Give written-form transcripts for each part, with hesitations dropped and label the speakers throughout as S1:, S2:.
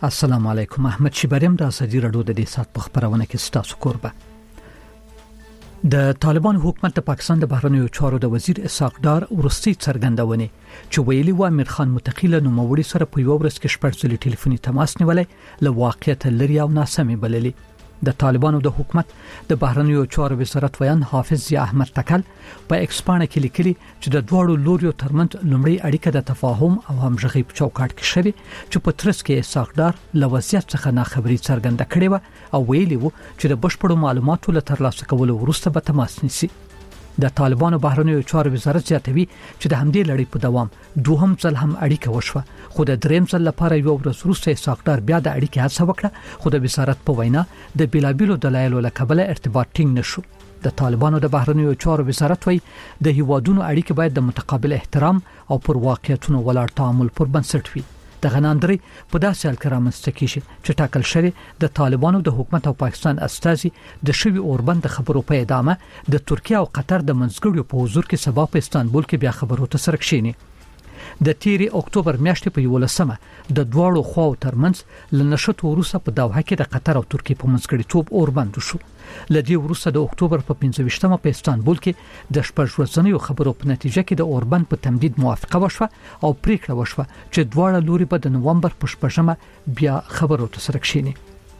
S1: السلام علیکم. احمد شیبریم د ازادي رادیو د دې سات په خبرونه کې ستاسو کوربه. د طالبان حکومت د پاکستان د بهرنیو چارو د وزیر اسحاق ډار ورستي څرګندونه چې ویلي و امیر خان متقی له نوموړي سره په یو ورځ کې شپږ ځله ټلیفوني تماس نیولې له واقعیت لري او ناسمي بللي. د طالبانو د حکومت د بهرنیو چارو وزارت ویان حافظ ضیاء احمد تکل په ایکسپانه کې لیکلي چې د دوړو لوريو ترمنځ لومړی اړیکه د تفاهم او همغږي په چوکاټ کې شوه چې په ترڅ کې اسحاق ډار له وضعیت څخه ناخبري څرګنده کړې و او ویلي و چې د بشپړو معلوماتو له ترلاسه کولو وروسته به تماس نیسي. د طالبانو بهرنیو چارو وزارت زیاتوي چې د همدې لړۍ په دوام دوهم ځل هم اړیکه وشوه، خو د دریم ځل لپاره یو ورځ وروسته اسحاق ډار بیا د اړیکې هڅه وکړه، خو د وزارت په وینا د بیلابیلو دلایلو له کبله ارتباط ټینګ نشو. د طالبانو د بهرنیو چارو وزارت وایي د هیوادونو اړیکې باید د متقابل احترام او پر واقعیتونو ولاړ تعامل پر بنسټ وي. د غناندري په داسې حال کې رامنځته کیږي چې ټاکل شوی د طالبانو د حکومت او پاکستان استازي د شوی اوربند د خبرو په ادامه د ترکیه او قطر د منځګړیو په حضور کې سبا په استانبول کې بیا خبرو ته سره کښینی. د 13 اکتوبر میاشتې په 11مه د دواړو خواو ترمنځ لنشت وروسته په دوحه کې د قطر او ترکیه په منځګړیتوب اوربند شو. لدی وروسته د اکتوبر په 15مه په استانبول کې د شپږ ورځنیو خبرو په نتیجه کې د اوربند په تمدید موافقه وشوه او پریکړه وشوه چې دواړه لوري به د نومبر په 15مه بیا خبرو ته سره کښینی.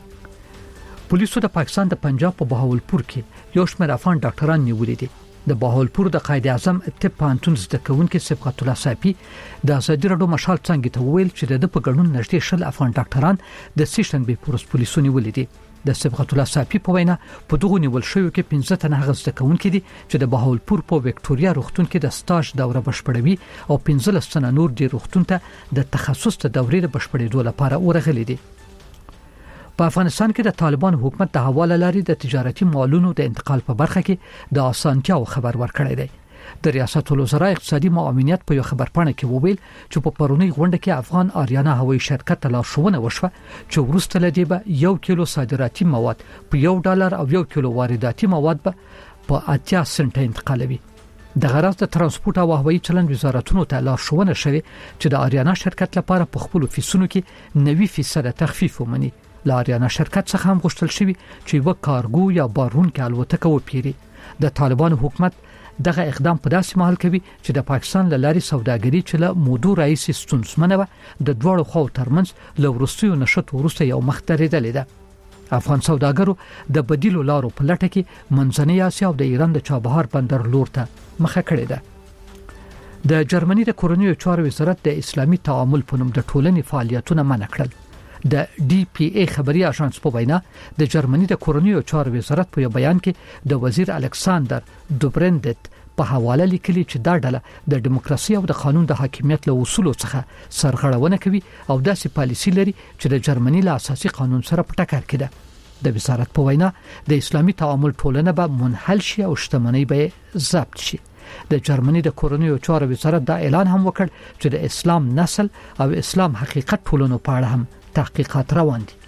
S1: پولیسو د پاکستان د پنجاب په بهاولپور کې یو شمېر افغان ډاکټران نیولې دي. د بهاولپور د قائد اعظم طب پوهنتون زده کوونکي صبغت الله صافي د ازادي رادیو مشال څنګه ته ویل چې د په ګډون نږدې شل افغان ډاکټران د سیشن به پولیسو نیولې دي. د صبغت الله صافي په وینا په دغه نیول شوی کې 15 تنه هغه زده کوونکي دي چې د بهاولپور په وکټوريا روغتون کې د سټاژ دوره بشپړوي او 15 تنه نور د روغتون ته د تخصص ته دورې د بشپړېدو لپاره ورغلي دي. په افغانستان کې د طالبان حکومت د حواله لري د تجارتي مالونو د انتقال په برخه کې د اسانتیاو خبر ورکړی دی. د ریاست الوزرا اقتصادي معاونیت په یو خبرپاڼه کې وویل چې په پرونی غونډه کې افغان آریانا هوایي شرکت ته لارښوونه وشوه چې وروسته لدی به 1 کیلو صادراتي مواد په $1 او 1 کیلو وارداتي مواد په 80 سنټه انتقالوي. د غرض د ترانسپورت او هوایي چلند وزارتونو ته لارښوونه شوه چې د آریانا شرکت لپاره په خپل فیسونو کې 90% تخفیف ومني. لاریانا شرکت څخه هم غوښتل شوی چې یو کارګو یا بارون کې الوتکه وپیري. د طالبان حکومت دغه اقدام په داسې مهال کوي چې د پاکستان له لارې سوداګري چې له مودو رئیس ستونزمنه و د دوړو خو ترمنځ له ورستیو نشټ ورسته یو مخ درېدلې ده. افغان سوداګرو د بدیلو لارو په لټه کې منځنۍ اسیا او د ایران د چابهار بندر لور ته مخه کړې ده. د جرمني د کورنیو چارو وزارت د اسلامي تعامل په نوم د ټولنې فعالیتونه منع کړل. د ډي پی ای خبري اژانس په وینا د جرمني د کورنیو چارو وزارت په بیان کې د وزیر الکساندر دوبرندت په حواله لیکلي چې دا ډله د دیموکراسي او د قانون د حاکمیت له اصولو څخه سرغړونه کوي او داسې پالیسي لري چې د جرمني له اساسي قانون سره په ټکر کې ده. د وزارت په وینا د اسلامي تعامل ټولنه به منحل شي او شتمنۍ به ضبط شي. د جرمني د کورنیو چارو وزارت دا اعلان هم وکړ چې د اسلام نسل او اسلام حقیقت ټولنو په اړه هم تحقیقات روان دي.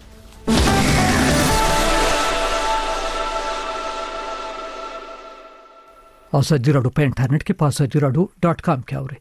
S1: ازادي رادیو په انټرنیټ کې په azadiradio.com کې اورئ.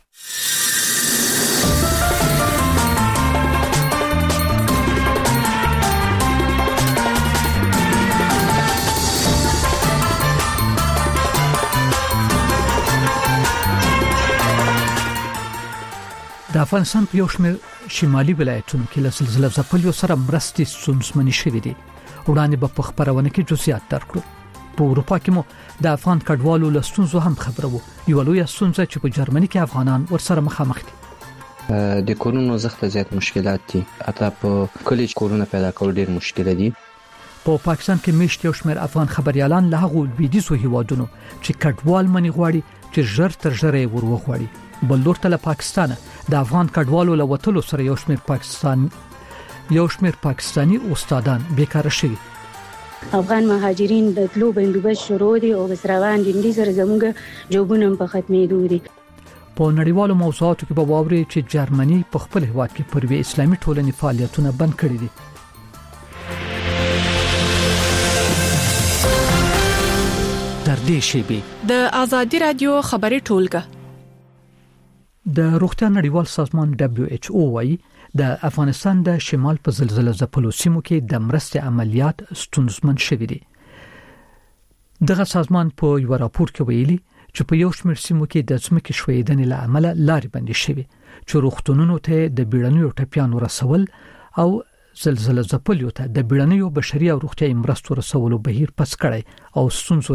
S1: د افغانستان په یو شمېر شمالي ولایتونو کې له زلزلې ځپلو سره مرستې ستونزمنې شوې دي. وړاندې به په خبرونه کې جزئیات درکړو. په اروپا کې مو د افغان کډوالو له ستونزو هم خبره وو. یو لوی ستونزه چې په جرمني کې افغانان ورسره مخامخ دي.
S2: د کورونو زخت زیات مشکلات دي. حتی په کلیج کورونه پیدا کول ډیر مشکل دي.
S1: په پاکستان کې میشت یو شمېر افغان خبريالان له هغو لویدیځو هیوادونو چې کډوال منی غواړي چې ژر تر ژره وروغواړي. بل لور ته له پاکستانه د افغان کډوالو له وټلو سره یو شمېر پاکستانی استادان بیکاره شوي.
S3: افغان مهاجرین د تلو بندوبست شروع دي او بس روان دي. د سره زموږ جوبونه په ختمېدو دي.
S1: په نړیوالو موضوعاتو کې به واوري چې جرمني په خپل هیواد کې پر وی اسلامي ټولنې فعالیتونه بند کړي دي. تر دې شی به
S4: د ازادي رادیو خبري ټولګه
S1: د روغتیا نړیوال سازمان WHO وايي د افغانستان د شمال په زلزلې ځپلو سیمو کې د مرستې عملیات ستونزمن شوي دي. دغه سازمان په یو راپور کې ویلي چې په یو شمېر سیمو کې د ځمکې ښویېدنې له امله لارې بندې شوي چې روغتونونو ته د بیړنیو ټپیانو رسول او زلزلې ځپلو ته د بیړنیو بشري او روغتیايي مرستو رسولو بهیر پس کړی او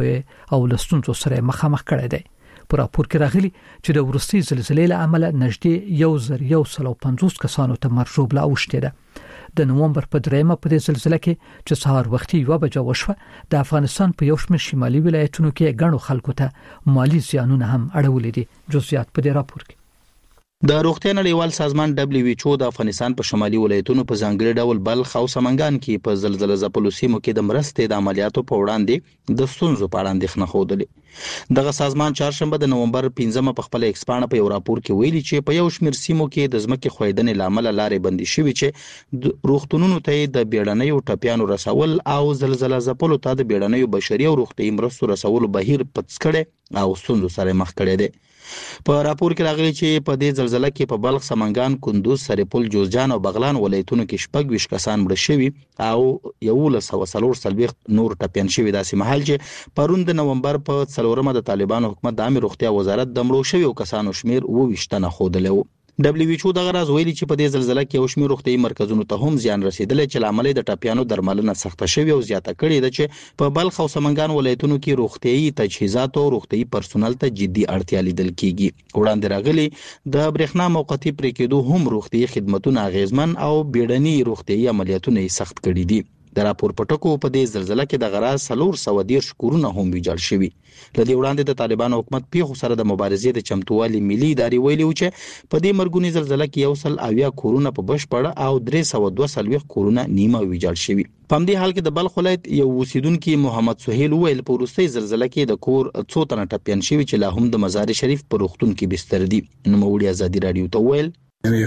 S1: ستونزو سره مخامخ کړی دی. په راپور کې راغلي چې د ورستي زلزلې له امله نږدې 150 کسانو ته مرګ ژوبله اوښتې ده. د نومبر په 3 په دې زلزلې کې چې سهار وختي 1 بجه وشوه د افغانستان په یو شمېر شمالي ولایتونو کې ګڼو خلکو ته مالی زیانونه هم اړولې دي. جزئیات په دې راپور کې.
S4: د روغتیا نړیوال سازمان WHO د افغانستان په شمالي ولایتونو په ځانګړي ډول بلخ او سمنګان کې په زلزلې ځپلو سیمو کې د مرستې د عملیاتو په وړاندې د ستونزو په اړه اندېښنه خوده. دغه سازمان چهارشنبه د نومبر 15 په خپل ایکسپانه په یو راپور کې ویلي چې په یو شمېر سیمو کې د ځمکې ښویېدنې لامل لارې بندي شوي چې روغتونونو ته د بیړنیو ټپیانو رسول او زلزلې ځپلو ته د بیړنیو بشري او روغتیايي مرستو رسولو بهیر پڅ کړي او ستونزو سره مخ کړي دي. په راپور کې راغلي چې په دې زلزلې کې په بلخ، سمنګان، کندوز، سرپل، جوزجان او بغلان ولایتونو کې 26 کسان مړه شوي او 1140 نور ټپیان شوي. داسې مهال چې پرون د نومبر په 4 د طالبانو حکومت د عامه روغتیا وزارت د مړو شویو کسانو شمیر 22 تنه ښودلی و. WHO دغه راز ویلي چې په دې زلزلې کې یو شمېر روغتیايي مرکزونو ته هم زیان رسیدلی چې لامل د ټپیانو درملنه سخته شوې او زیاته کړې ده چې په بلخ او سمنګان ولایتونو کې روغتیايي تجهیزات او روغتیايي پرسونل ته جدي اړتیا لیدل کیږي. وړاندې راغلي د برېښنا موقتی پرې کېدو هم روغتیايي خدماتونه اغیزمن او بیړني روغتیايي عملیاتونه سخت کړي دي. د راپور پټکو په دې زلزلې کې د غراز 410 کورونه هم ویجاړ شوي. لدې وړاندې د طالبانو حکومت پیښو سره د مبارزې د چمتووالي ملي ادارې ویلي و چې په دې مرګونی زلزلې کې 180 کورونه په بشپړه او 342 کورونه نیمه ویجاړ شوي. په همدې حال کې د بلخ ولایت یو اوسیدونکي محمد سهیل ویل په وروستۍ زلزلې کې د کور څو تنه ټپیان شوي چې لا هم د مزار شریف په روغتون کې بستر دي. نوموړي ازادي رادیو ته ویل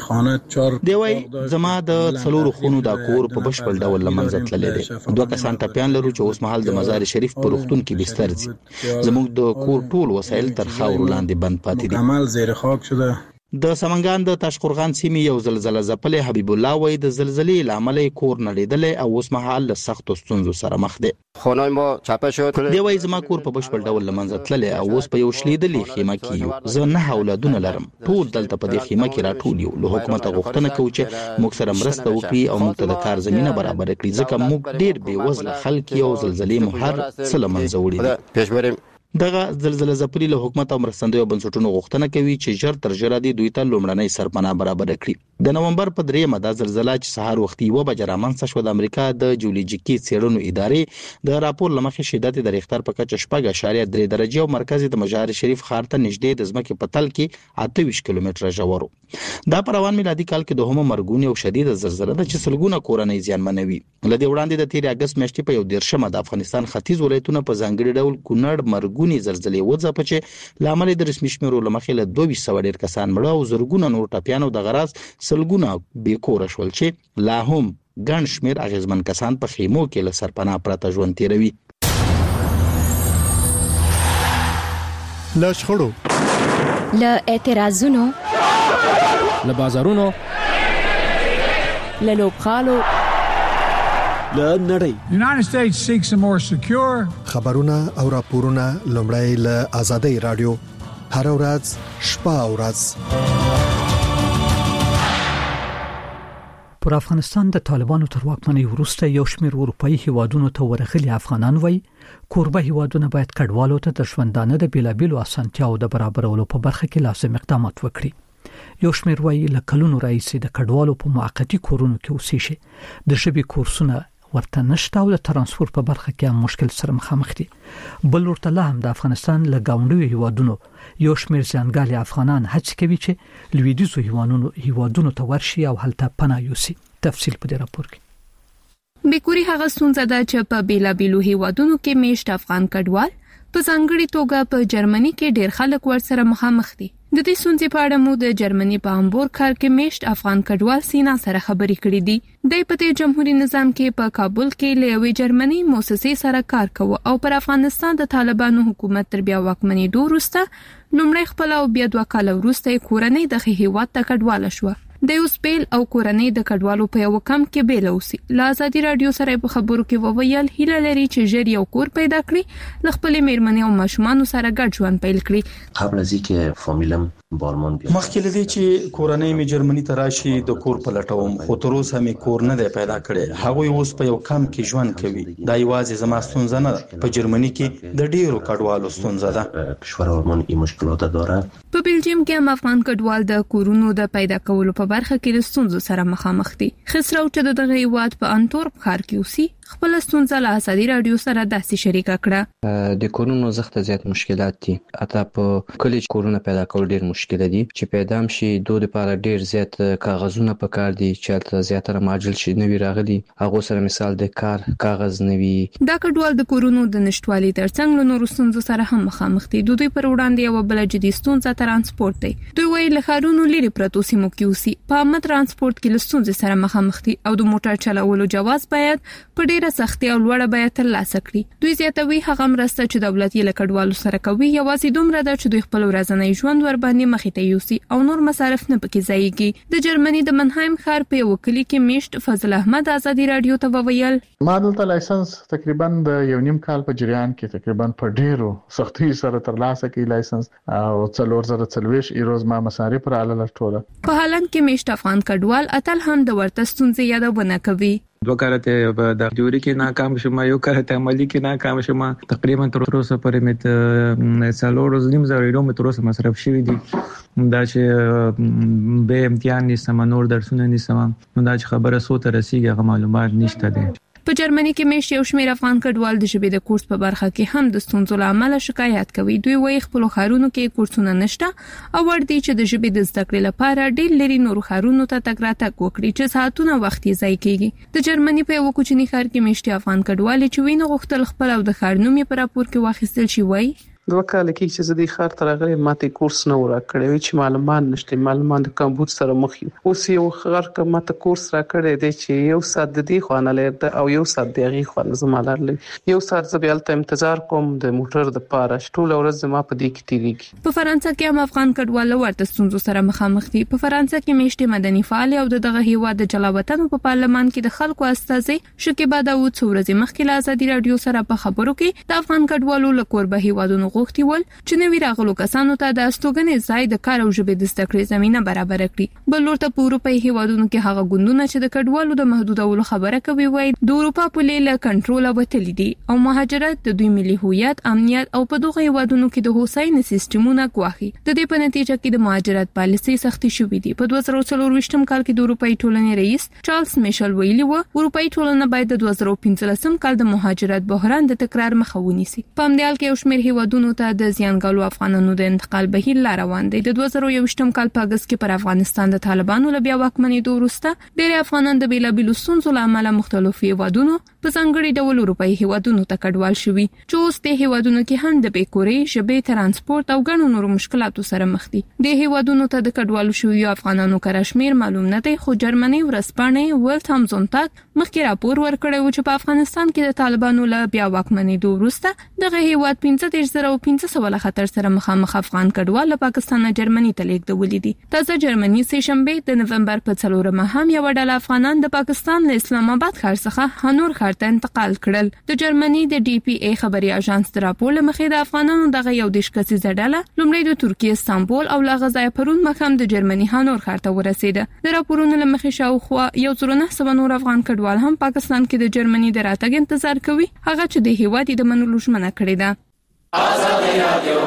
S4: دی وای زما د څلورو خونو د کور په بشپړ ډول لمنځه تللی دی. 2 کسان ټپیان لرو چې اوس مهال د مزار شریف په روغتون کې بستر دي. زموږ د کور ټول وسایل تر خاورو لاندې بند پاتې دي.
S5: عمل زیر خاک شده.
S4: د سمنګان د تاشقرغان سیمې یو زلزلې ځپلې حبیب الله وای د زلزلې لامل کور نړیدل او اوس مهال له سخت ستونزو سره مخ دی.
S6: خونای ما چاپه شد.
S4: دی وای زما کور په بشپړ ډول لمنځه تللی او اوس په یو شلیدلې خیمه کې یو. زه 9 اولادونه لرم. ټول دلته په دې خیمه کې راټول یو. له حکومت غوښتنه کوي چې موږ سره مرسته وکړي او موږ ته د کار زمينه برابر کړي ځکه موږ ډیر بې وزله خلک یو زلزلې مو هر څه لمنځه وړي.
S6: پیش بریم.
S4: دغه زلزلې ځپلي له حکومت او مرستندویو بنسټونو غوښتنه کوي چې ژر تر ژره دي دوی ته لومړنۍ سرپناه برابر کړي. د نومبر په 3 د زلزلې چې سهار وختي 1 بجې رامنځته شو د امریکا د جیولوژیکي څېړنو ادارې د راپور لمخې شدت د ریختر په کچه 4.3 درجه او مرکز د مزار شریف ښار ته نږدې د ځمکې په تل کې 28 کیلومتره ژور. دا په روان میلادي کال کې دوهمه مرګونی او شدید زلزلې ده چې سلګونه کورنۍ زیانمنوي. لدې وړاندې د 13 اگست میاشتې په 1 د افغانستان ختیځ ولایتونو په ځانګړي ډول کونړ مرګونی زلزلې وځپه چې لامل د رسمي شمیرو لمخې له 200 ډیر کسان مړه او زرګونه نور ټپیان او د غراز سلګونه بې کور شول چې لا هم ګڼ شمیر اغیزمن کسان په خیمو کې له سرپناه پرته ژوند تیروي.
S7: له شخړو،
S8: له اعتراضونو،
S7: له بازارونو،
S8: له لوبغالو،
S7: له نړۍ.
S9: United States seeks a more secure
S7: خبرونه او راپورونه لومړی له آزادۍ رادیو هر ورځ شپه او ورځ.
S1: پر افغانستان د طالبانو تر واکمنۍ وروسته یو شمېر اروپאי هیوادونو ته ورغلي افغانان وایي کوربه هیوادونه باید کډوالو ته د ژوندانه د بیلابیلو اسانتیاو د برابرولو په برخه کې لازم اقدامات وکړي. یو شمېر وایي له کلونو راهیسې د کډوالو په موقتی کورونو کې اوسېږي. د ژبې کورسونه ورته نشته او د ترانسپورت په برخه کې هم مشکل سره مخامخ دي. بل ورته لا هم د افغانستان له گاونډیو هیوادونو یو شمېر ځانګړي افغانان هڅه کوي چې لویدیځو هیوادونو ته ورشي او هلته پناه یوسي. تفصیل په دې راپور کې.
S10: بیکوري هغه ستونزه ده چې په بیلابیلو هیوادونو کې میشت افغان کډوال په ځانګړي توګه په جرمني کې ډېر خلک ورسره مخامخ دي. د دې ستونزې په اړه مو د جرمني په هامبورګ ښار کې میشت افغان کډوال سینا سره خبرې کړې دي. د په جمهوریت نظام کې په کابل کې له یوې جرمني مؤسسې سره کار کوي او پر افغانستان د طالبانو حکومت تر بیا واکمنۍ وروسته لومړی خپل او بیا 2 کال وروسته کورنۍ د هیواد ته کډواله شو. د اوسپیل او کورنۍ د کډوالو په یو کم کې بیل اوسي. له آزادي رادیو سره په خبرو کې وویل هیله لري چې ژر یو کور پیدا کړي، ل خپل میرمنې او ماشومان سره ګډ ژوند پیل کړي.
S5: قبل از اینکه فامیلم بالمون بیاد
S6: مخکې لدی چې کورنۍ می جرمني ته راشي د کور پلټوم، خو تر اوسه می کور نه دی پیدا کړی. هغه اوس په یو کم کې ژوند کوي. دا یوازې زما ستونزه نه ده، په جرمني کې د ډیرو کډوالو ستونزه ده.
S5: کشورمون این مشکلات داره.
S10: په بلجیم کې هم افغان کډوال د کورونو د پیدا کولو په برخه کې د ستونزو سره مخامخ دي. خسرو چې دغه هیواد په انتورپ ښار کې اوسي خپل ستونزه له آزادي رادیو سره داسې شریکه کړه.
S2: د کورونو زخت زیات مشکلات دي. اته په کلیج کورونه پیدا کول ډیر مشکل دي. چې پیدا شي دوه لپاره ډیر زیات کاغذونه پکار دي چې تل زیاتره ماجل شي نوی راغلي. هغه سره مثال د کار کاغذ نوی.
S10: دا کډوال د کورونو د نشټوالي ترڅنګ له نورو ستونزو سره هم مخامخ دي. دوی پر وړاندې یو بل جدي ستونزه ترانسپورت دی. دوی وایي له ښارونو لري پرتو سیمو کې اوسي. په عامه ترانسپورت کې له ستونزې سره مخامخ دي او د موټر چلولو جواز باید په ډیره سختي او لوړه بیه ترلاسه کړي. دوی زیاتوي هغه مرسته چې دولت یې له کډوالو سره کوي یوازې دومره ده چې دوی خپل ورځنی ژوند ور باندې مخې ته یوسي او نور مصارف نه پکې ځایږي. د جرمني د منهایم ښار په وکیل کې میشت فضل احمد آزادي رادیو ته وویل
S8: ما دلته لایسنس تقریبا د یو نیم کال په جریان کې تقریبا په ډیرو سختۍ سره ترلاسه کړي لایسنس او 4040 ایروز ما مصارف را لاله ټوله. په
S10: هالند کې میشت افغان کډوال اتل هم د ورته ستونزې یادونه کوي.
S11: 2 کارته د تیوري کې ناکام شوم، یو کارته عملی کې ناکام شوم. تقریبا تر اوسه پورې مت سالورز نیم زره تر اوسه مصرف شوی دي. دا چې به امتحان نسم نور درسونه نسم نو دا چې خبره سو ته رسیږي هغه معلومات نشته دي.
S10: په جرمني کې میشت یو شمېر افغان کډوال د ژبې د کورس په برخه کې هم د ستونزو له امله شکایت کوي. دوی وایي خپل ښارونو کې کورسونه نشته او ورته چې د ژبې د زده کړې لپاره ډېر لري نور ښارونو ته تګ راتګ وکړي چې ساعتونه وخت یې ضایع کیږي. د جرمني په یو کوچني ښار کې میشت افغان کډوال چې وینه غوښتل خپل او د ښار نوم یې پر راپور کې واخیستل شي وایي
S12: 2 کال کې چې زه د ښار ته راغلی ماته کورس نه ورکړی چې معلومات نشته، معلومات د کمبود سره مخ یو. اوس یو ښار کې ماته کورس راکړی دی چې یو ساعت د دې خوانه لري او یو ساعت د هغه خوانه زمالر لري. یو ساعت زه بیا ته انتظار کوم د موټر د پاره ټول ورځ زما په دې کې تیریږي.
S10: په فرانسه کې هم افغان کډوال ورته ستونزو سره مخامخ دي. په فرانسه کې میشت مدني فعال او دغه هیواد د جلاوطن په پارلمان کې د خلکو استازي شکیبا داوود څورزي مخکې له آزادي رادیو سره په خبرو کې د افغان کډوالو له کوربه هیوادونو غوښتي ول چې نوی راغلو کسانو ته د استوګنې ځای د کار او ژبې د زده کړې زمينه برابر کړي. بل ورته په اروپאי هیوادونو کې هغه ګوندونه چې د کډوالو د محدودولو خبره کوي وایي د اروپا په لیله کنټرول وتلی دي او مهاجرت د دوی ملي هویت، امنیت او په دغه هیوادونو کې د هوساینې سیستمونه ګواهي. د دې په نتیجه کې د مهاجرت پالیسي سختي شوې دي. په 2024 کال کې د اروپאי ټولنې رئیس چارلز میشل ویلي و اروپאי ټولنه باید د 2015 کال د مهاجرت بحران د تکرار مخه ونیسي. په همدې حال کې یو شمېر هیوادونو ته د زیانګالو افغانانو د انتقال بهیر لا روان دی. د 2021 کال په اگست کې پر افغانستان د طالبانو له بیا واکمنۍ وروسته ډېر افغانان د بیلابیلو ستونزو له امله مختلفو هیوادونو په ځانګړي ډول اروپאי هیوادونو ته کډوال شوي چې اوس د هیوادونو کې هم د بیکوري، ژبې، ترانسپورت او ګڼو نورو مشکلاتو سره مخ دي. د هیوادونو ته د کډوالو شوي افغانانو کشمیر معلوم نه دی، خو جرمني ورسپانې ولټ همزونتاک مخکې راپور ورکړی و چې په افغانستان کې د طالبانو له بیا واکمنۍ وروسته دغه هیواد 15500 خطر سره مخامخ افغان کډوال له پاکستان نه جرمني ته لیږدولي دي. تازه جرمني سه شنبه د نومبر په 4مه هم یو ډله افغانان د پاکستان له اسلام آباد ښار څخه هنور ښار ته انتقال کړل. د جرمني د ډي پی ای خبري اژانس د راپور مخې د افغانانو دغه یو د شکسي زړه لومړی د ترکیه استانبول او له غزا پرون مخام د جرمني هنور ښار ته ورسېده. د راپورونو مخې شاوخوا 1900 نور افغان کډوال هم پاکستان کې د جرمني د راتګ انتظار کوي، هغه چې د هیواد د منلو ژمنه کړې ده. آزادي رادیو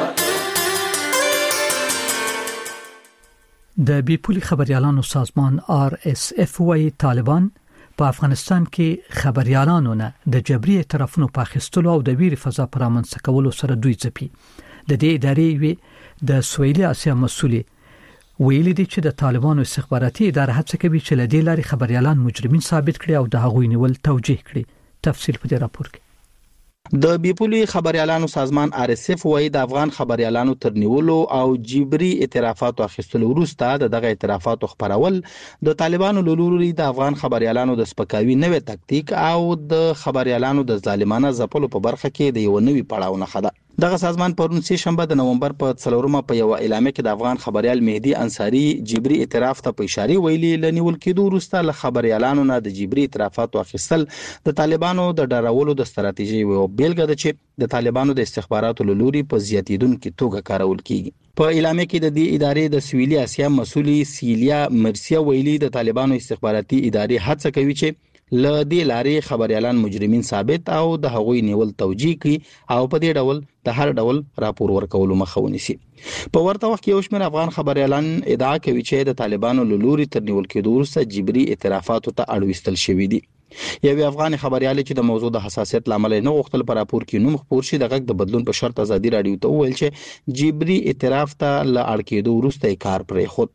S1: د بیپولي خبريالانو سازمان RSF وايي طالبان په افغانستان کې خبريالانو نه د جبري اعترافونو په اخیستلو او د ویري فضا پر امنځ کولو سره دوی ځپي. د دې ادارې د سویلي اسیا مسؤلې ویلي دي چې د طالبانو استخباراتي اداره هڅه کوي چې له دې لارې خبريالان مجرمین ثابت کړي او د هغوی نیول توجیه کړي. تفصیل په دې راپور کې
S4: د بیپولي خبريالانو سازمان RSF وایي د افغان خبريالانو ترنیولو او جبري اعترافات اخیستلو وروسته دغه اعترافات خبرول د طالبانو لوري د افغان خبريالانو د سپکاوي نوې تکتیک او د خبريالانو د ظالمانه ځپلو په برخه کې د یو نوې پړاو نه خده. دغه سازمان پرون سه شنبه د نومبر په 4مه په یو اعلامیه کې د افغان خبريال مهدي انصاری جبري اعتراف ته په اشاره ویلي لنیول کېدو وروسته له خبريالانو نه د جبري اعترافات اخیستل د طالبانو د ډارولو د ستراتیژي او بیلګه ده چې د طالبانو د استخباراتو لوري په زیاتیدونکو توګه کارول کیږي. په اعلامیه کې د دې ادارې د سویلي اسیا مسؤلي سیلیا مرسیا ویلي د طالبانو استخباراتي ادارې هڅه کوي چې ل دې لارې خبريالان مجرمین ثابت او د هغوی نیول توجیه کوي او په دې ډول د هر ډول راپور ورکولو مخه ونیسي. په ورته وخت کې یو شمېر افغان خبريالان ادعا کوي چې د طالبانو لوري تر نیول کېدو وروسته جبري اعترافاتو ته اړوستل شوی دي. یو افغان خبريال چې د موضوع د حساسیت لامل نه غوښتل پر راپور کې نوم خپور شي د غږ د بدلون په شرط ازادي رادیو ته ویل چې جبري اعتراف ته ل اړ کېدو وروسته کار پرې خود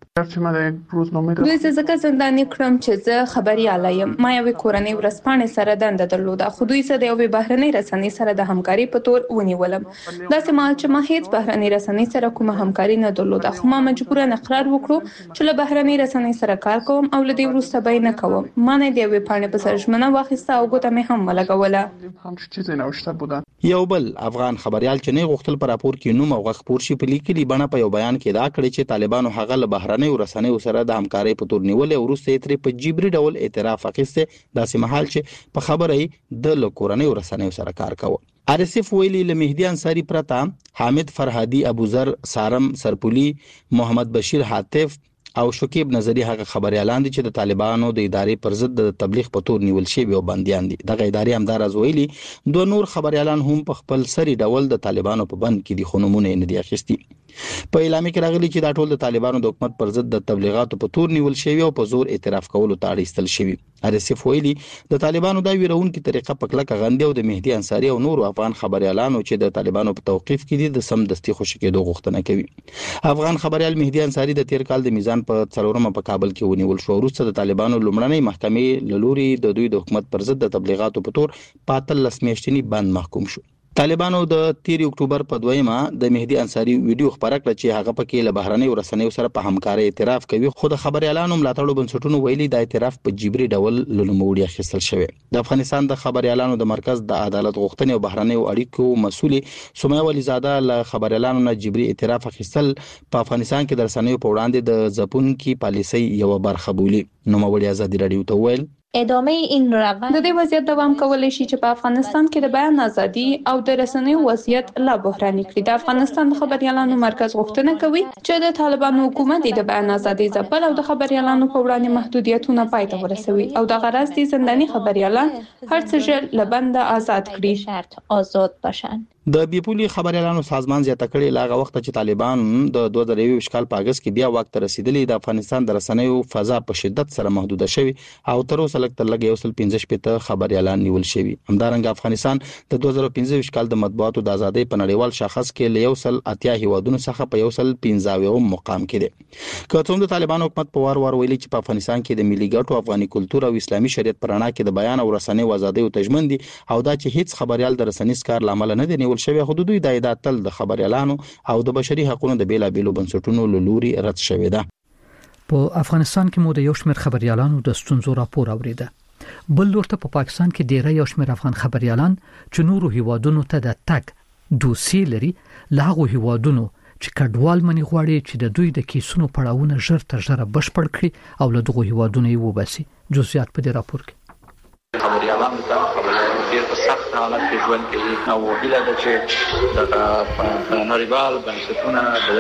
S10: دوی ځکه زنداني کړم چې زه خبريال یم ما یو کورنۍ ورسپانې سره دنده درلوده خو دوی سره یو بهرنۍ رسنۍ سره د همکاري په تور ونیولم دا سمال چې ما هیڅ بهرنۍ رسنۍ سره کومه همکاري نه درلوده خو ما مجبورن اقرار وکړو چې له بهرنۍ رسنۍ سره کار کوم او له دې وروسته به نه کوم ما نه دی وی پاڼې په منه واخیسته او ګوته مې هم ولګوله.
S4: یو بل افغان خبريال چې نه غوښتل پر راپور کې نوم او غږ پور شي په لیکلي بڼه په یو بیان کې دا کړی چې طالبانو هغه له بهرنۍ رسنیو سره د همکارۍ په تور نیولې او وروسته ترې په جبري ډول اعتراف اخیسته داسې مهال چې په خبرې د لکورنۍ رسنیو سره کار کوي. RSF ویلي له مهدي انصاری پرتا حامد فرهادي ابوذر سارم سرپولي محمد بشیر حاتف او شکیب نظری هغه خبريالان دي چې د طالبانو د ادارې پر ضد د تبلیغ په تور نیول شوی او بنديان دي. دغه ادارې همدار از ویلي دوه نور خبريالان هم په خپل سری ډول د طالبانو په بند کې دي خونمونه نه دي اخیستي. په اعلامیه کې راغلي چې دا ټول د طالبانو د حکومت پر ضد د تبلیغاتو په تور نیول شوی او په زور اعتراف کولو ته اړیستل شوی. RSF ویلي د طالبانو دا ویرونکو طریقه په کلکه غندي او د مهدي انصاری او نور افغان خبريالانو چې د طالبانو په توقيف کې دي د سم دستي خوشی کېدو غوښتنه کوي. افغان خبريال مهدي انصاری د تیر کال د میزان په 4مه په کابل کې ونیول شو وروسته د طالبانو لومړنۍ محکمې لوري د دوی د حکومت پر ضد د تبلیغاتو په تور 15 میاشتنی بند محکوم شو. طالبانو د 13 اکتوبر په 2مه د مهدي انصاری ویډیو خبره کړه چې هغه پکې له بهرنۍ رسنیو سره په همکارۍ اعتراف کوي خو د خبريالانو ملاتړو بنسټونو ویلي د اعتراف په جبري ډول لومړی اخیستل شوی. د افغانستان د خبريالانو د مرکز د عدالت غوښتنې او بهرنۍ اړیکو مسؤل سمیه ولیزاده له خبريالانو نه جبري اعتراف اخیستل په افغانستان کې د رسنیو په وړاندې د ځپونکو پالیسۍ یو برخه بولي. نو مولوی ازادي رادیو ته ویل
S10: ادامه این روند د دې وضعیت دوام کولای شي چې په افغانستان کې د بیان ازادي او د رسنیو وضعیت لا بحراني کړي. د افغانستان د خبريالانو مرکز غوښتنه کوي چې د طالبانو حکومت د بیان ازادي ځپل او د خبريالانو په وړاندې محدودیتونه پای ته ورسوي او د غرض دي زنداني خبريالان هر څه ژر له بنده آزاد کړي شرط آزاد باشن.
S4: د بیپولي خبريالانو سازمان زیاته کړي لاغه وخت چې طالبان د 2023 کال په اگست کې بیا وخت ته رسیدلی د افغانستان د رسنیو فضا په شدت سره محدوده شوی او تر اوسه لږ یو سل 15 خبريالان نیول شوی. همدارنګه افغانستان د 2015 کال د مطبوعاتو د ازادۍ په نړیوال شاخص کې له یو سل 80 هیوادونو څخه په یو سل 15 مقام کې دی. که څومره د طالبان حکومت په وار ویلي چې په افغانستان کې د ملي ګټو افغاني کلچر او اسلامي شریعت پرانا کې د بیان او رسنیو ازادۍ او تضمین دي او دا چې هیڅ خبريال د رسنیز کار لامل نه دی نیول شوی حدودي د ایدات تل د خبريالانو او د بشري حقوقو د بیلابېلو بنسټونو لوري رد شوې ده.
S1: په افغانستان کې مو د یو شمېر خبريالانو د ستونزو راپور اوریده. بل ورته په پاکستان کې ډیری یو شمېر افغان خبريالان چې نورو هیوادونو ته د تګ دوسي لري لاغو هیوادونو چې کډوال منی غواړي چې د دوی د کیسونو پړاوونه ژر تر ژره بشپړ کړي او له دغه هیوادونو یې وباسي. جزئیات په دې راپور کې
S13: خبريالان ډېر په سخت حالت کې ژوند کوي او هیله ده چې د نړیوال بنسټونه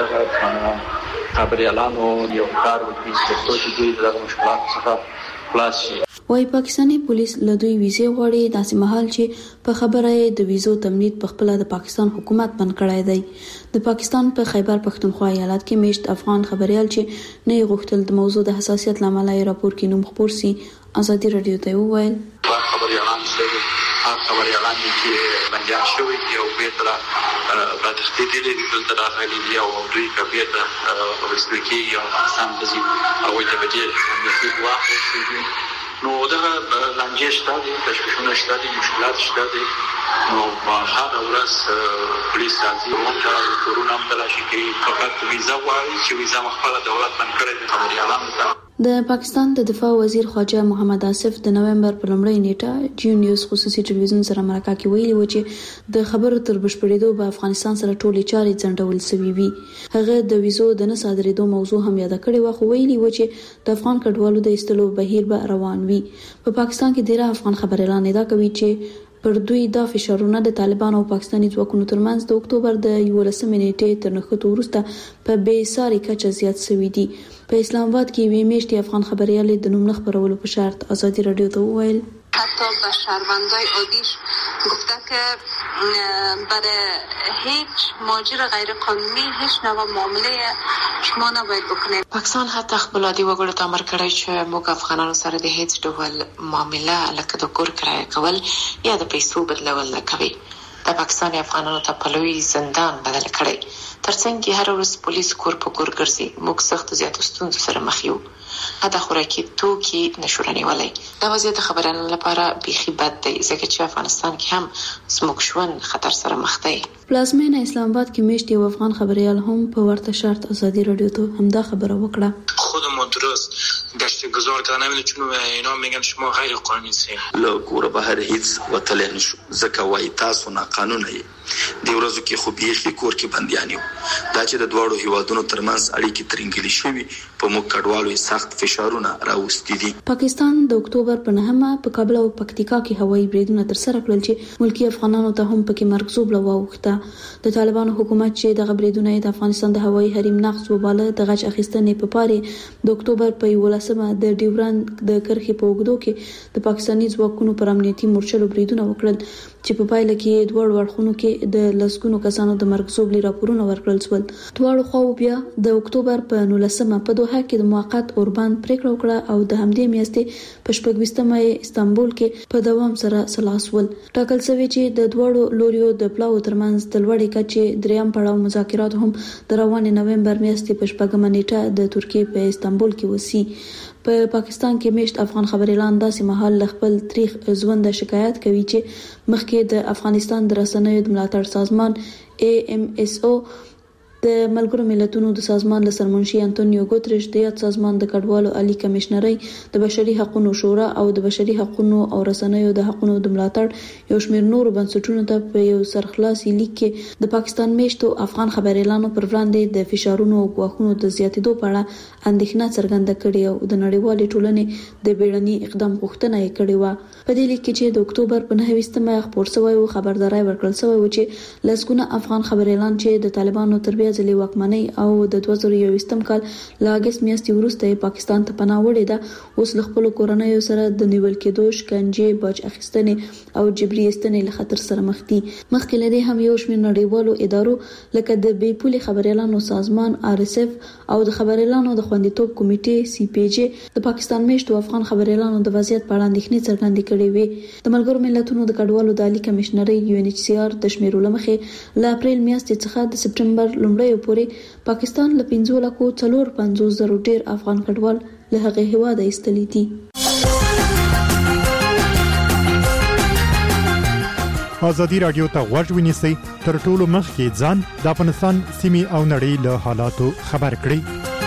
S13: دغه خبريالانو یو کار وکړي چې دوی دغه مشکلات څخه خلاص شي.
S14: وايي پاکستاني پولیس له دوی ویزه غواړي داسې مهال چې په خبره د ویزو تمدید په خپل د پاکستان حکومت بند کړی دی. د پاکستان په خیبر پختونخوا ایالت کې میشت افغان خبريال چې نه غوښتل د موضوع د حساسیت لامل یې راپور کې نوم خپور سي ازادي رادیو ته وویل
S13: خبريالان خبريالان چې بنديان شوي دي او بیرته په تخديدي دلته راغلي دي او دوی کبیرته ورسلکی او افغانستان د او د بدیل د واقع نو دغه لانجې شته دي، تشویشونه شته دي، مشکلات شته دي. نو هغه ورځ پولیس راځي او موږ کورونه هم تلاشي کوي، فقط ویزا غواړي چې ویزا خپله دولت بند کړی د خبریالانو ته.
S14: د پاکستان د دفاع وزیر خواجه محمد آصف د نومبر په لومړۍ نیټه جی نیوز خصوصي ټلویزیون سره مرکه کې ویلي و چې د خبرو تر بشپړېدو به افغانستان سره ټولې چارې ځنډول شوې وي. هغه د ویزو د نه صادرېدو موضوع هم یاد کړې و، خو ویلي و چې د افغان کډوالو د ایستلو بهیر به روان وي. په پاکستان کې ډېر افغان خبريالان ادعا کوي چې پر دوی دا فشارونه د طالبانو او پاکستاني ځواکونو ترمنځ د اکتوبر د 11 نیټې تر نښتو وروسته په بې ساري کچه زیات شوي دي. په اسلام آباد کې وی میشتي افغان خبريالې د نوم خبرولو په شرط ازادي رادیو ته وویل
S15: حتی به شهروندای عادیش گفته که برای هیچ ماجر غیر قانونی هیچ نوع معامله شما نباید بکنید.
S16: پاکستان حتی خپل عادي وګړو ته امر کړی چې موږ افغانانو سره د هیڅ ډول معامله لکه د کور کرایه کول یا د پیسو بدلول نه کوي. د پاکستان افغانانو ته په لوی زندان بدل کړی. ترڅنګ هر ورځ پولیس کور په کور ګرځي. موږ سخت زیاتو ستونزو سره مخ یو. حتی خوراکي توکي نشورنی ولای. دا وضعیت خبرانو لپاره بیخي بد دی، ځکه چې افغانستان کې هم زموږ ژوند خطر سره مخ دی.
S14: پلازمینه اسلام آباد کې میشتي افغان خبريال هم په ورته شرط ازادي رادیو ته همدا خبره وکړه.
S17: خودمون درست گشتگزار تا نمیدونم چون اینا میگن شما غیر قانونی سین
S18: لکوره بهر هیڅ وتل نشو ځکه وای تاسو نه قانون یې دی ورځو کې خو بیخي کور کې بنديانیو دا چې د دوړو هیوادونو ترمنځ اړیکې ترنګلې شوې په موږ کډوالو سخت فشارونه راوستي دي.
S14: پاکستان د اکتوبر په 9 په کابل او پکتیکا کې هوایي بریدونه تر سره کړل چې ملکی افغانانو ته هم پکې مرګ واوښته. د طالبانو حکومت چې د غبرېدونه د افغانستان د هوایي حریم نقض وباله د غچ اخیستنې په پاره د اکتوبر په 11مه د ډیوران د کرخې په وګړو کې د پاکستاني ځواکونو پر امنیتي مورچلو بریدونه وکړل چې په پایله کې دوه ورخونو کې د لسګونو کسانو د مرګ زوبلي راپورونه ورکړل شول. دواړو خواو بیا د اکتوبر په 19مه په دوحه کې د موقت اوربان پریکړه وکړه او د همدې میاشتې په 14مه استانبول کې په دوام سره سلاسول. ټاکل شوی چې د دوړو لوریو د پلاو ترمنځ د لوړې کچې دریم پړاو مذاکرات هم د روان نومبر میاشتې په 14مه نیټه د ترکیې په استانبول کې وسی. په پاکستان کې میشت افغان خبريالان داسې مهال خپل تاریخ ژوند شکایت کوي چې مخکې د افغانستان د رسنیو د ملاتړ سازمان AMSO د ملګرو ملتونو د سازمان له سرمنشي انټونیو ګوتریش د یاد سازمان د کډوالو عالی کمشنري د بشري حقوقو شورا او د بشري حقوقو او رسنیو د حقوقو د ملاتړ یو شمېر نور بنسټونو ته په یو سرخلاصي لیک کې د پاکستان میشتو افغان خبريالانو پر وړاندې د فشارونو او غواخونو د زیاتېدو په اړه اندېښنه څرګنده کړې او د نړیوالې ټولنې د بیړني اقدام غوښتنه یې کړې و. په دې لیک کې چې د اکتوبر په 9مه خبر شوی او خبرداري ورکړل شوی و چې لسګونه افغان خبريالان چې د طالبانو تربیه ځلې واکمنۍ او د 2021م کال له اگست میاشتې وروسته پاکستان ته پناه وړې ده اوس له خپل کورنۍ سره د نیول کېدو شکنجې باج اخیستنې او جبري ایستنې له خطر سره مخ دي. مخکې لري هم یو شمېر نړیوالو ادارو لکه د بې پولي خبريالانو سازمان RSF او د خبريالانو د خوندیتوب کمیټې CPJ د پاکستان میشتو افغان خبريالانو د وضعیت په اړه اندېښنې څرګندې کړې وې. د ملګرو ملتونو د کډوالو د عالی کمشنري UNHCR د شمیرو لمخې له اپریل میاشتې څخه د سپټمبر لومړۍ پورې پاکستان له 15,450,000 ډیر افغان کډوال له هغه هیواده ایستلي دي.
S19: ازادي رادیو ته غوږ ونیسئ تر ټولو مخکې ځان د افغانستان سیمې او نړۍ له حالاتو خبر کړئ.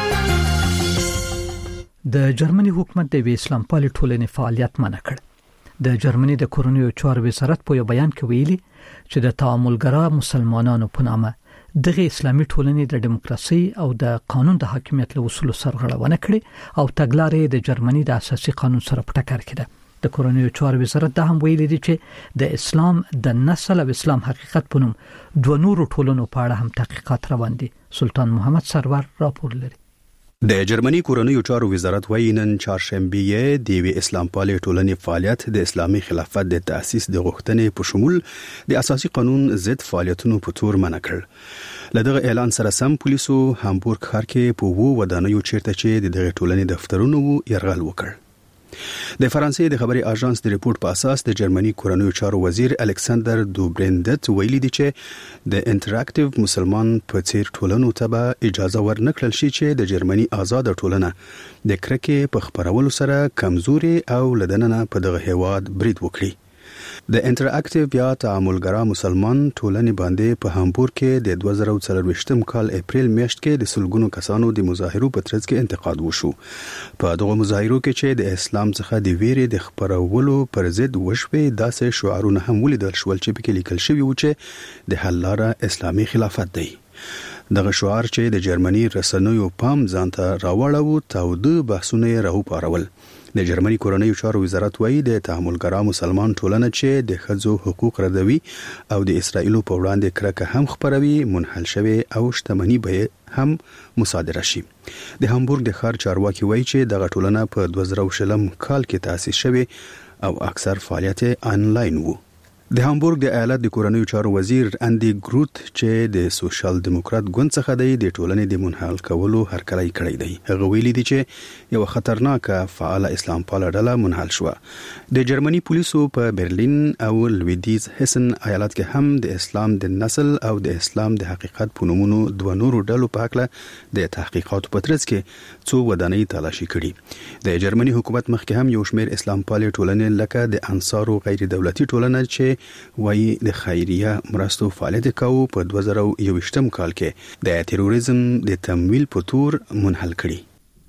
S1: د جرمني حکومت د اسلام پالي ټولنې فعالیت منع کړ. د جرمني د کورونیو چارو وزارت په یو بیان کې ویلي چې د تعاملګرا مسلمانانو په نامه دغه اسلامي ټولنې د دیموکراسي او د قانون د حاکمیت له اصولو سرغړونه کړې او تګلارې د جرمني د اساسي قانون سره په ټکر کې ده. د کورونیو چارو وزارت د هم ویلي دي چې د اسلام د نسل او اسلام حقیقت په نوم دوه نورو ټولنو په اړه هم تحقیقات روان دي. سلطان محمد سرور راپور لري.
S20: د جرمني کورنیو چارو وزارت وايي نن چهارشنبه د اسلام پالي ټولنې فعالیت د اسلامي خلافت د تأسیس د غوښتنې په شمول د اساسي قانون ضد فعالیتونو په تور منع کړ. لدغه اعلان سره سم پولیسو هامبورګ ښار کې په وو ودانیو چیرته چې د دغه ټولنې دفترونو یرغل وکړ. د فرانسې د خبري اژانس د ریپورت په اساس د جرمني کورنیو چارو وزیر الکساندر دوبریندت ویلي دی چې د انټراکټیو مسلمان په څیر ټولنو ته به اجازه ورنکړل شي چې د جرمني آزاد ټولنه د کرکې په خبرولو سره کمزوري او لدننه په دغه هیواد برید وکړي. د انټراکټیو یا تعاملګرا مسلمان ټولنې باندې په هامبورګ کې د 2024 کال اپریل میاشت کې د سلګونو کسانو د مظاهرو په ترڅ کې انتقاد وشو. په دغه مظاهرو کې چې د اسلام څخه د ویرې د خبرولو پر ضد وشوي داسې شعارونه هم ولیدل شول چې په کې لیکل شوی و چې د حل لاره اسلامي خلافت دی. دغه شعار چې د جرمني رسنیو پام ځانته راوړاوه تاوده بحثونه راوپارول. د جرمني کورنیو چارو وزارت وایي د تعاملګرا مسلمان ټولنه چې د ښځو حقوق ردوي او د اسرایل په وړاندې کرکه هم خبروي منحل شوی او شتمنۍ به هم مصادره شي. د هامبورګ د ښار چارواکي وایي چې دغه ټولنه په 2020 کال کې تاسیس شوی او اکثر فعالیت آنلاین وو. د هامبورګ د ایالت د کورنیو چارو وزیر اندی ګروت چې د سوشل دیموکرات ګوند څخه دی د ټولنې د منحل کولو هرکلی کړی دی. هغه ویلي دی چې یو خطرناک فعال اسلام پاله ډله منحل شو. د جرمني پولیسو په برلین او لویدیز هسن ایالت کې هم د اسلام د نسل او د اسلام د حقیقت په نومونو دوه نورو ډلو په اړه د تحقیقاتو په ترڅ کې څو ودانۍ تلاشي کړي. د جرمني حکومت مخکې هم یو شمېر اسلام پاله ټولنې لکه د انصارو غیر دولتي ټولنه چې وایي د خیریه مرستو فعالیت کوي په 2021 کال کې د تروریزم د تمویل په تور منحل کړي.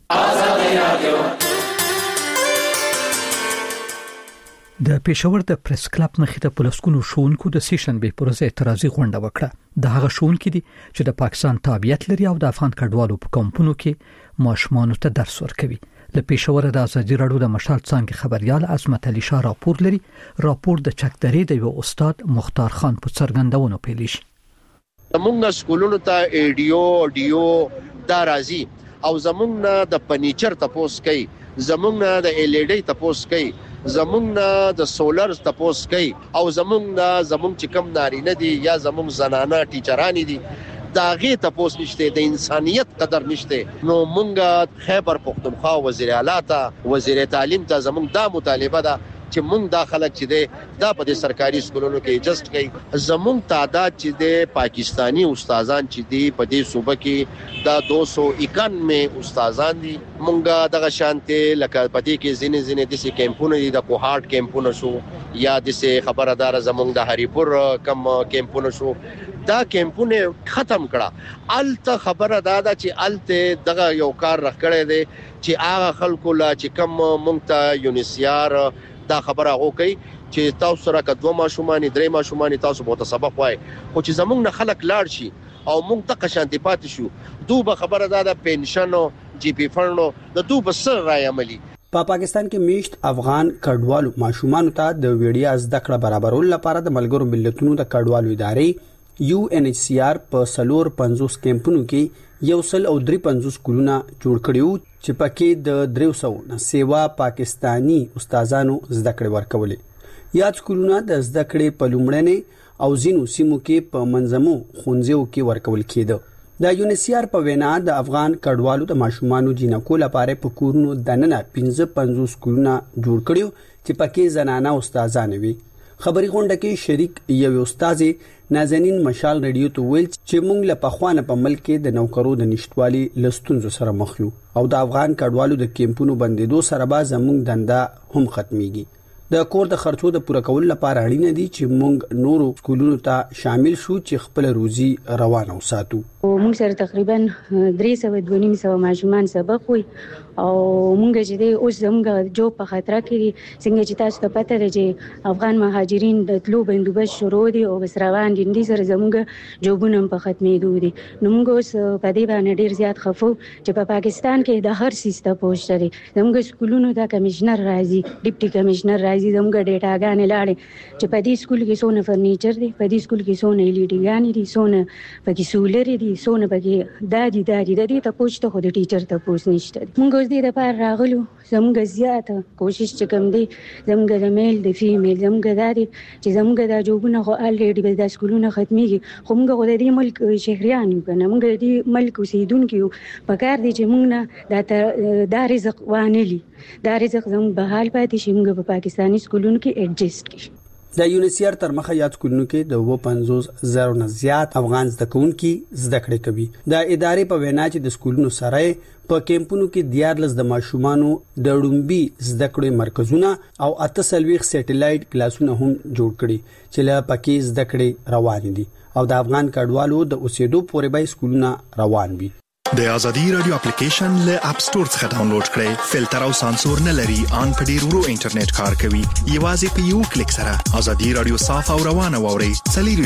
S1: د پېښور د پریس کلب مخې ته پولیسونو شونکو د سیشنبه پر ورځ اعتراضي غونډه وکړه. د هغه شونکو دي چې د پاکستان تابعیت لري او د افغان کډوالو په کمپونو کې ماشومان ته درس ورکوي. له پېښور د ازادي راډیو د مشال څنګه خبريال عظمت علي شاه راپور لري. راپور د چکدرې د یو استاد مختار خان په څرګندونو پیل شي.
S21: زمونږ سکولونو ته ایډیو دا راځي او زمونږ د فنیچر تپوس کوي، زمونږ د ال ای ډي تپوس کوي، زمونږ د سولر تپوس کوي او زمونږ چې کم نارینه دي یا زمونږ زنانه ټیچرانی دي داغه تپوس نشته، د انسانيت قدر نشته. نو مونږه خیبر پختونخوا وزیر اعلی ته وزیر تعلیم ته زمونږ دا مطالبه ده چې مونږ داخله چې ده دا په سرکاري سکولونو کې ایجست کړي. زمونږ تعداد چې ده پاکستانی استادان چې دي په دې صوبه کې دا 291 استادان دي. مونږه دغه شانته لکه پدې کې زینې د سې کیمپونه دي، د کوهارت کیمپونه شو یا د سې خبردار زمونږ د هریپور کم کیمپونه شو. دا کیمپونه ختم کړه. الته خبره دا چې الته دغه یو کار رخکړی دی چې هغه خلکو لا چې کم مونږ ته یونیسیار دا خبره وکړي چې تاسو سره کدو ماشومان درې ماشومان تاسو به سبق وای، خو چې زمونږ نه خلک لاړ شي او مونږ ته شانتي پاتې شو دوه خبره دا د پنشن او جی پی فنډ د دوه سر راي عملی.
S22: په پاکستان کې میشت افغان کډوالو ماشومان ته د ویډیا زده کړه برابرول لپاره د ملګرو ملتونو د کډوالو ادارې UNHCR په 350 کیمپونو کې 153 سکولونه جوړ کړیو چې پکې د 300 نه سیوا پاکستانی استادانو زده کړې ورکولې. یاد سکولونه د زده کړې په لومړنۍ او زینو سیمو کې په منظمو خونځو کې ورکول کېده. د UNHCR په وینا د افغان کډوالو د ماشومانو جنکو لپاره په کورونو دننه 55 سکولونه جوړ کړیو چې پکې زنانه استادان وي. خبري غونډه کې شریک یو استاد نازنین مشال رادیو ته ویل چې موږ له پخوانه په ملک کې د نوکرو د نشټوالي لستونزو سره مخ یو او د افغان کډوالو د کیمپونو بندیدو سره به زموږ دنده هم ختميږي. د کور د خرچو د پوره کولو لپاره اړینه دي چې موږ نورو سکولونو ته شامل شو چې خپل روزي روانه وساتو.
S3: موږ سره تقریبا 300 ماشومان سبق وي او موږ چې د اوس زموږ جو په خطر کې څنګه چې تاسو ته پته ده چې افغان مهاجرین د تلو بندوبست شروع دي او بس روان دي د سره زموږ جوبونه په ختمېدو دي. نو موږ اوس په دې باندې ډیر زیات خفو چې په پاکستان کې د هر سیستم پوښتنه دي. زموږ سکولونو د کمشنر راځي، ډیپټي کمشنر راځي، زموږ ډیټاګانې لاړې چې په دې سکول کې څونه فرنیچر دي، په دې سکول کې څونه LED ګانې دي، څونه پکې سولر دي، سونه بګي دادي د دې ته پوښتنه خو د ټیچر ته پوښتنه نشته. موږ اوس دې لپاره راغلو زموږ زیاته کوشش چې کوم دی زموږ د میل د فیمیل زموږ دادي چې زموږ د جوبونه خو الریډي د سکولونو ختميږي خو موږ د دې ملک شهريان یو کنه موږ د دې ملک اوسیدونکو په کار دي چې موږ نه د رزق وانلی دا رزق زموږ به حال پاتې شي موږ په پاکستاني سکولونو کې ایڈجسټ کړو.
S22: د یونیسيار تر مخه یاد سکولونو کې د 50,000 نه زیات افغان زده کوونکي زده کړې کوي. د ادارې په وینا چې د سکولونو سره په کیمپونو کې 14 د ماشومانو د ډومبي زده کړې مرکزونه او 48 سټلایټ کلاسونه هم جوړ کړي چې له پکې زده کړې روان دي او د افغان کډوالو د اوسېدو پورې به سکولونه روان وي.
S7: د ازادي رادیو اپلیکیشن له اپ سٹور څخه ډاونلوډ کړئ. فلټر او سانسور نه لري، ان په ډیر ورو انټرنیټ کار کوي. یوازې په یو کلیک سره ازادي رادیو صاف او روانه ووري.